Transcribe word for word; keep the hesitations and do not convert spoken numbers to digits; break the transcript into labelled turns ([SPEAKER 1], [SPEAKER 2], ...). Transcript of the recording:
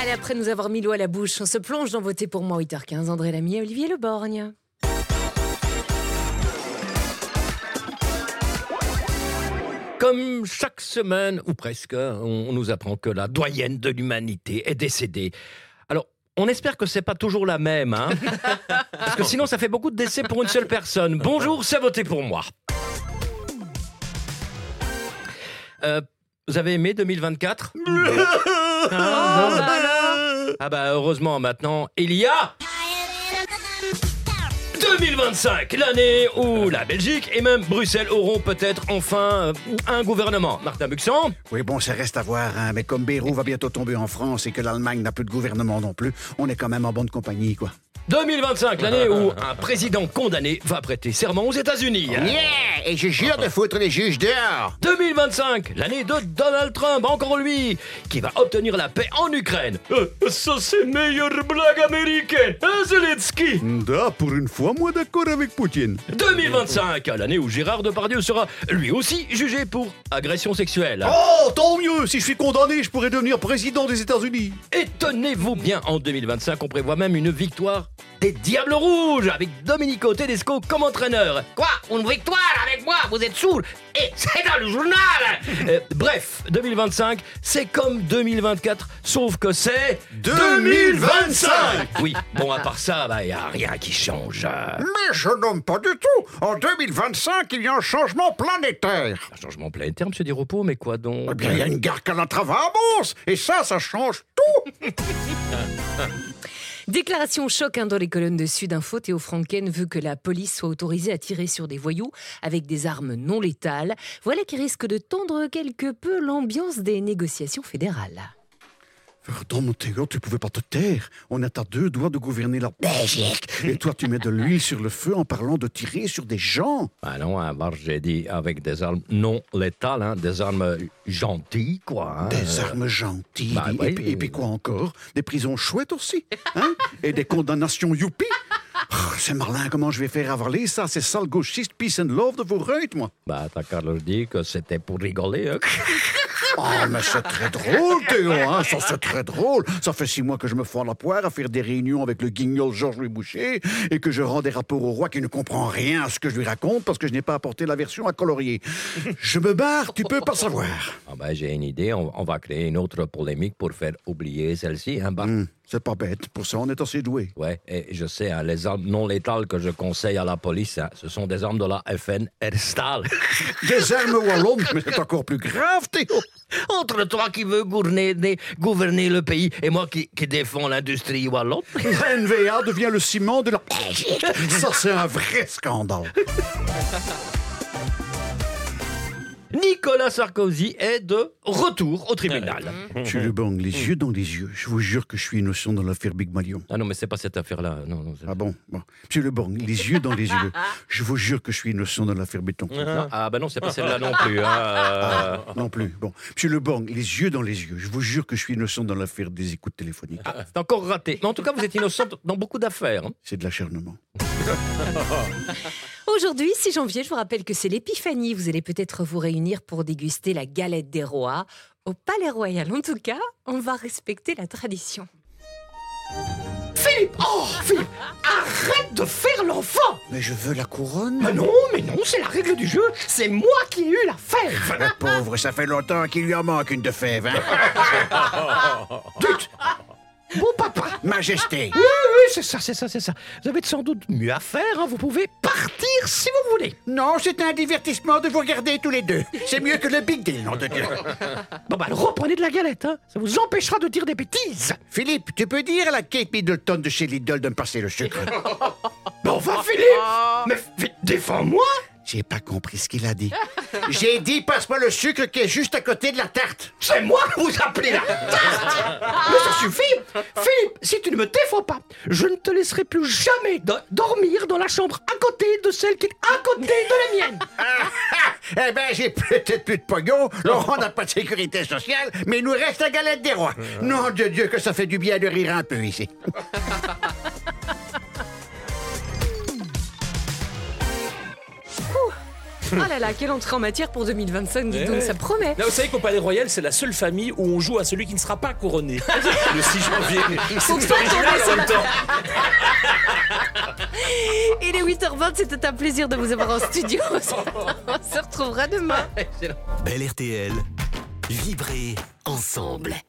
[SPEAKER 1] Allez, après nous avoir mis l'eau à la bouche, on se plonge dans Votez pour moi, huit heures quinze. André Lamy et Olivier Le Borgne.
[SPEAKER 2] Comme chaque semaine, ou presque, on nous apprend que la doyenne de l'humanité est décédée. Alors, on espère que c'est pas toujours la même, hein. Parce que sinon, ça fait beaucoup de décès pour une seule personne. Bonjour, c'est Votez pour moi. Euh, vous avez aimé deux mille vingt-quatre? Ah, non. Ah bah heureusement, maintenant, il y a... deux mille vingt-cinq, l'année où la Belgique et même Bruxelles auront peut-être enfin euh, un gouvernement. Martin Buxon?
[SPEAKER 3] Oui, bon, ça reste à voir, hein, mais comme Bayrou va bientôt tomber en France et que l'Allemagne n'a plus de gouvernement non plus, on est quand même en bonne compagnie, quoi.
[SPEAKER 2] deux mille vingt-cinq, l'année où un président condamné va prêter serment aux États-Unis.
[SPEAKER 3] Yeah! Et je jure de foutre les juges dehors!
[SPEAKER 2] deux mille vingt-cinq, l'année de Donald Trump, encore lui, qui va obtenir la paix en Ukraine. Euh, ça, c'est meilleure blague américaine, hein, Zelensky?
[SPEAKER 3] Da, pour une fois, moi d'accord avec Poutine.
[SPEAKER 2] deux mille vingt-cinq, l'année où Gérard Depardieu sera lui aussi jugé pour agression sexuelle.
[SPEAKER 3] Oh, tant mieux! Si je suis condamné, je pourrais devenir président des États-Unis.
[SPEAKER 2] Et tenez-vous bien, en deux mille vingt-cinq, on prévoit même une victoire des Diables Rouges avec Domenico Tedesco comme entraîneur.
[SPEAKER 4] Quoi? Une victoire avec moi? Vous êtes sourd? Et c'est dans le journal!
[SPEAKER 2] euh, Bref, deux mille vingt-cinq, c'est comme deux mille vingt-quatre, sauf que c'est...
[SPEAKER 3] deux mille vingt-cinq!
[SPEAKER 2] Oui, bon, à part ça, bah, y a rien qui change.
[SPEAKER 3] Mais je nomme pas du tout! En deux mille vingt-cinq, il y a un changement planétaire!
[SPEAKER 2] Un changement planétaire, monsieur Desrepos, mais quoi donc?
[SPEAKER 3] Eh bien, il y a une gare Calatrava à Mons! Et ça, ça change tout!
[SPEAKER 1] Déclaration choc hein, dans les colonnes de Sud Info. Théo Franken veut que la police soit autorisée à tirer sur des voyous avec des armes non létales. Voilà qui risque de tendre quelque peu l'ambiance des négociations fédérales.
[SPEAKER 3] Pardon, Théo, tu pouvais pas te taire. On est à deux doigts de gouverner la Belgique. Et toi, tu mets de l'huile sur le feu en parlant de tirer sur des gens.
[SPEAKER 2] Ah non, alors j'ai dit avec des armes non létales, hein, des armes gentilles, quoi. Hein.
[SPEAKER 3] Des armes gentilles.
[SPEAKER 2] Bah,
[SPEAKER 3] et,
[SPEAKER 2] oui.
[SPEAKER 3] puis, et puis quoi encore? Des prisons chouettes aussi. Hein? Et des condamnations youpi. Oh, c'est malin, comment je vais faire avaler ça? C'est sale gauchiste, peace and love de vos reutes, moi.
[SPEAKER 2] Bah, t'as qu'à leur dire que c'était pour rigoler, hein.
[SPEAKER 3] Oh, mais c'est très drôle, Théo, hein? Ça, c'est très drôle. Ça fait six mois que je me fends la poire à faire des réunions avec le guignol Georges-Louis Boucher et que je rends des rapports au roi qui ne comprend rien à ce que je lui raconte parce que je n'ai pas apporté la version à colorier. Je me barre, tu peux pas savoir.
[SPEAKER 2] Ah bah, j'ai une idée, on, on va créer une autre polémique pour faire oublier celle-ci, hein, bah.
[SPEAKER 3] Hum, c'est pas bête, pour ça on est assez doué.
[SPEAKER 2] Ouais, et je sais, hein, les armes non létales que je conseille à la police, hein, ce sont des armes de la F N Herstal.
[SPEAKER 3] Des armes wallonnes, mais c'est encore plus grave, Théo.
[SPEAKER 2] Entre toi qui veux gouverner, gouverner le pays et moi qui, qui défends l'industrie wallonne.
[SPEAKER 3] La N V A devient le ciment de la Belgique. Ça, c'est un vrai scandale.
[SPEAKER 2] Nicolas Sarkozy est de retour au tribunal.
[SPEAKER 3] Monsieur Le Borgne, les yeux dans les yeux, je vous jure que je suis innocent dans l'affaire Big Malion.
[SPEAKER 2] Ah non, mais c'est pas cette affaire-là. Non, non, c'est...
[SPEAKER 3] Ah bon, bon. Monsieur Le Borgne, les yeux dans les yeux, je vous jure que je suis innocent dans l'affaire Béton.
[SPEAKER 2] Non, ah bah non, c'est pas celle-là non plus. Hein, euh...
[SPEAKER 3] Non plus. Bon, Monsieur Le Borgne, les yeux dans les yeux, je vous jure que je suis innocent dans l'affaire des écoutes téléphoniques.
[SPEAKER 2] Ah, c'est encore raté. Mais en tout cas, vous êtes innocent dans beaucoup d'affaires. Hein.
[SPEAKER 3] C'est de l'acharnement.
[SPEAKER 1] Aujourd'hui, six janvier, je vous rappelle que c'est l'épiphanie. Vous allez peut-être vous réunir pour déguster la galette des rois au Palais Royal. En tout cas, on va respecter la tradition.
[SPEAKER 4] Philippe! Oh, Philippe! Arrête de faire l'enfant!
[SPEAKER 3] Mais je veux la couronne.
[SPEAKER 4] Mais non, mais non, c'est la règle du jeu. C'est moi qui ai eu la fève.
[SPEAKER 3] La pauvre, ça fait longtemps qu'il lui en manque une de fève, hein?
[SPEAKER 4] Dites, mon papa.
[SPEAKER 3] Majesté.
[SPEAKER 4] Oui, oui, c'est ça, c'est ça, c'est ça. Vous avez sans doute mieux à faire, hein. Vous pouvez partir si vous voulez.
[SPEAKER 3] Non, c'est un divertissement de vous regarder tous les deux. C'est mieux que le Big Deal, nom de Dieu.
[SPEAKER 4] Bon, bah, alors reprenez de la galette, hein. Ça vous empêchera de dire des bêtises.
[SPEAKER 3] Philippe, tu peux dire à la Kate Middleton de chez Lidl de me passer le sucre?
[SPEAKER 4] Bon, va, Philippe. Mais f- défends-moi.
[SPEAKER 3] J'ai pas compris ce qu'il a dit. J'ai dit passe-moi le sucre qui est juste à côté de la tarte.
[SPEAKER 4] C'est moi que vous appelez la tarte. Mais ça suffit. Philippe, si tu ne me défends pas, je ne te laisserai plus jamais do- dormir dans la chambre à côté de celle qui est à côté de la mienne.
[SPEAKER 3] Eh ben, j'ai peut-être plus de pognon, Laurent n'a pas de sécurité sociale, mais il nous reste la galette des rois. Nom de Dieu que ça fait du bien de rire un peu ici.
[SPEAKER 1] Oh là là, quelle entrée en matière pour deux mille vingt-cinq, dis
[SPEAKER 5] Ouais,
[SPEAKER 1] donc,
[SPEAKER 5] ouais.
[SPEAKER 1] ça promet.
[SPEAKER 5] Là, vous savez qu'au Palais Royal, c'est la seule famille où on joue à celui qui ne sera pas couronné. Le six janvier.
[SPEAKER 1] Faut
[SPEAKER 5] C'est
[SPEAKER 1] pas
[SPEAKER 5] original
[SPEAKER 1] tomber
[SPEAKER 5] en
[SPEAKER 1] sur
[SPEAKER 5] même
[SPEAKER 1] la-
[SPEAKER 5] temps.
[SPEAKER 1] Il est huit heures vingt, c'était un plaisir de vous avoir en studio. On se retrouvera demain.
[SPEAKER 6] Belle R T L, vibrez ensemble.